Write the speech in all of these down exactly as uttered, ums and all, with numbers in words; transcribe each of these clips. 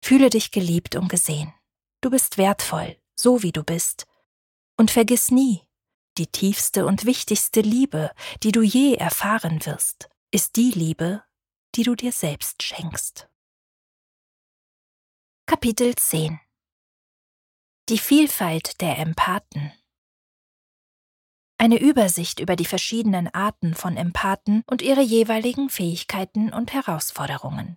Fühle dich geliebt und gesehen. Du bist wertvoll, so wie du bist. Und vergiss nie, die tiefste und wichtigste Liebe, die du je erfahren wirst, ist die Liebe, die du dir selbst schenkst. Kapitel zehn. Die Vielfalt der Empathen. Eine Übersicht über die verschiedenen Arten von Empathen und ihre jeweiligen Fähigkeiten und Herausforderungen.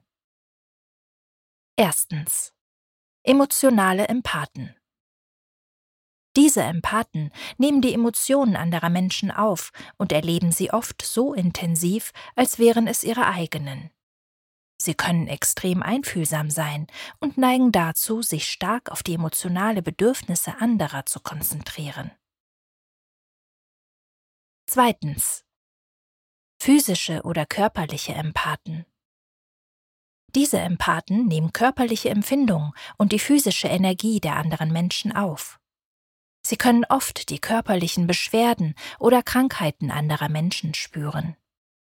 Erstens. Emotionale Empathen. Diese Empathen nehmen die Emotionen anderer Menschen auf und erleben sie oft so intensiv, als wären es ihre eigenen. Sie können extrem einfühlsam sein und neigen dazu, sich stark auf die emotionalen Bedürfnisse anderer zu konzentrieren. Zweitens. Physische oder körperliche Empathen. Diese Empathen nehmen körperliche Empfindungen und die physische Energie der anderen Menschen auf. Sie können oft die körperlichen Beschwerden oder Krankheiten anderer Menschen spüren.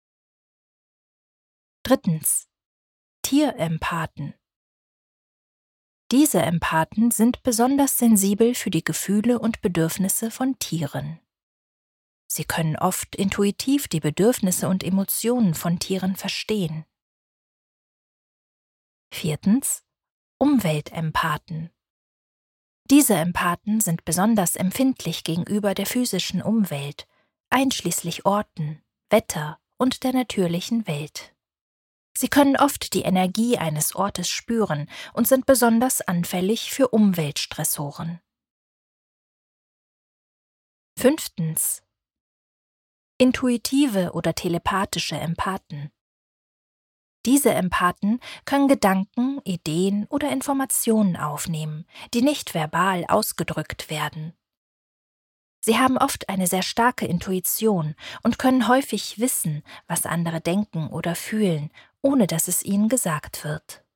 Drittens. Tierempathen. Diese Empathen sind besonders sensibel für die Gefühle und Bedürfnisse von Tieren. Sie können oft intuitiv die Bedürfnisse und Emotionen von Tieren verstehen. Viertens. Umweltempathen. Diese Empathen sind besonders empfindlich gegenüber der physischen Umwelt, einschließlich Orten, Wetter und der natürlichen Welt. Sie können oft die Energie eines Ortes spüren und sind besonders anfällig für Umweltstressoren. Fünftens. Intuitive oder telepathische Empathen. Diese Empathen können Gedanken, Ideen oder Informationen aufnehmen, die nicht verbal ausgedrückt werden. Sie haben oft eine sehr starke Intuition und können häufig wissen, was andere denken oder fühlen, ohne dass es ihnen gesagt wird.